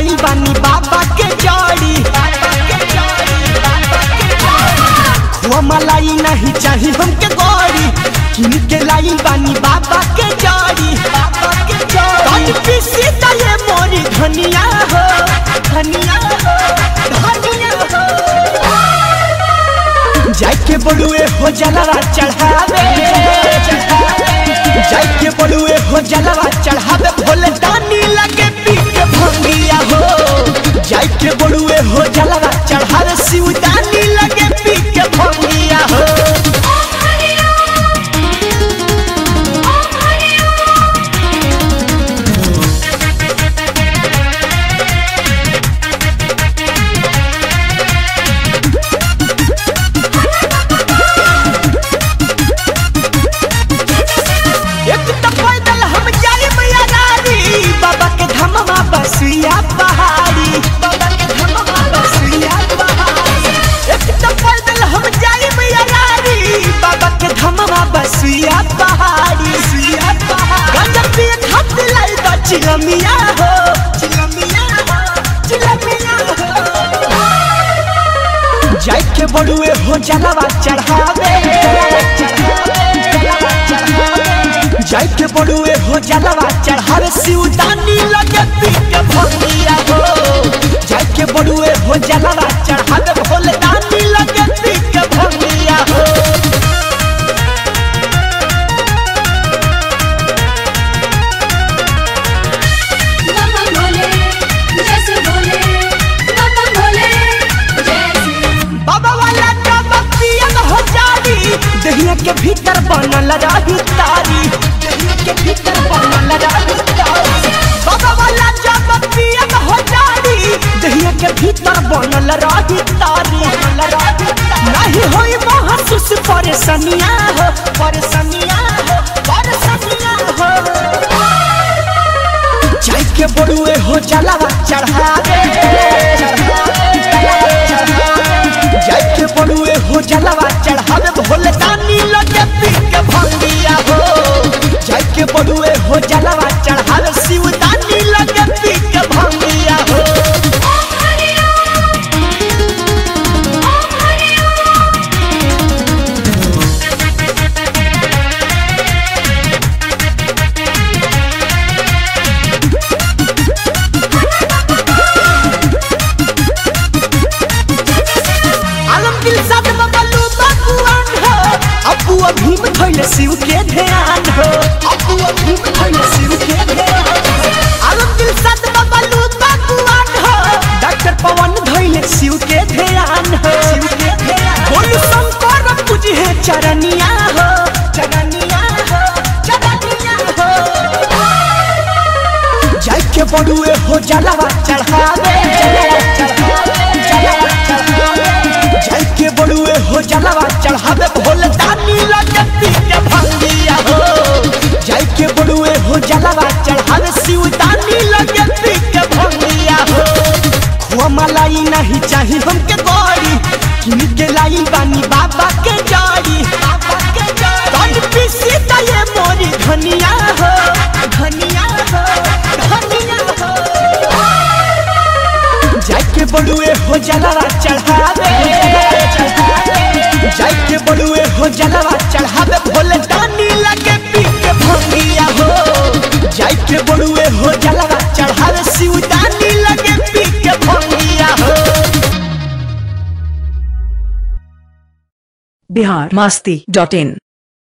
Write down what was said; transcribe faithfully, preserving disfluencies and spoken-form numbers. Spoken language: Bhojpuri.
लाई बानी बाबा के जड़ी खुआ मलाई नहीं चाहिए हमके गौरी किन के लाई बानी बाबा के जड़ी तज पीसी दये मोरी धनिया हो धनिया हो धनिया हो जाके बड़ुए हो जलवा चढ़ावे जाके बड़ुए हो जलवा चढ़ावे भोले दानी लगे पी के भंगिया हो जाके बड़ुए हो जलवा चढ़ावे शिवदानी लगे पी के भंगिया हो बसिया पहाड़ी बाबा के धमवा बसिया पहाड़ी एक तो पैदल हम जाई मैया रानी बाबा के धमवा बसिया पहाड़ी बसिया पहाड़ी गंजब पे खत लाई द चिलमिया हो चिलमिया हो चिलमिया हो जाई के बड़ुए हो जलवा चढ़ावे जाई के बड़ुए हो जलवा चढ़ावे शिवदानी लगे पी के भंगिया हो जाई के बड़ुए हो जलवा चढ़ावे भोले दानी लगे पी के भंगिया हो बाबा वाला जब पिया हो जाड़ी दहिया के भीतर बनल रही तारी के भीतर बनल रही तारी बाबा वाला जब पिया हो जाड़ी दहिया के भीतर बनल रही तारी नहीं होई महसूस परेशानिया हो परेशानिया हो परेशानिया हो जाई के बड़ुए हो जलवा चढ़ावे जाई के बड़ुए हो जलवा चढ़ावे भोले दानी लगे पी के भंगिया हो जाई के बड़ुए हो जलवा चढ़ावे शिवदानी लगे पी के भंगिया हो भीम धैले शिव के ध्यान हो अबू भीम धैले शिव के ध्यान आलम दिल सद बबलू भगवान हो डॉक्टर पवन धैले शिव के ध्यान हो शिव के ध्यान बोलू शंकर पूजी है चरनिया हो चरनिया हो चरनिया हो जाई के बड़ुए हो जलवा चढ़ावे जाई के बड़ुए हो जलवा चढ़ावे भोले दानी लगे पी के भंगिया हो जाई के बड़ुए हो जलवा चढ़ावे शिवदानी लगे पी के भंगिया हो खुआ मलाई नहीं चाहिए हमके गौरी किन के लाई बानी बाबा के जड़ी तज पीसी दये मोरी धनिया हो धनिया हो धनिया हो जाई के बड़ुए हो जलवा चढ़ावे जाई के बड़ुए हो जलवा चढ़ावे भोले दानी लगे पी के भंगिया हो जाई के बड़ुए हो जलवा चढ़ावे शिवदानी लगे पी के भंगिया हो बिहार मस्ती डॉट इन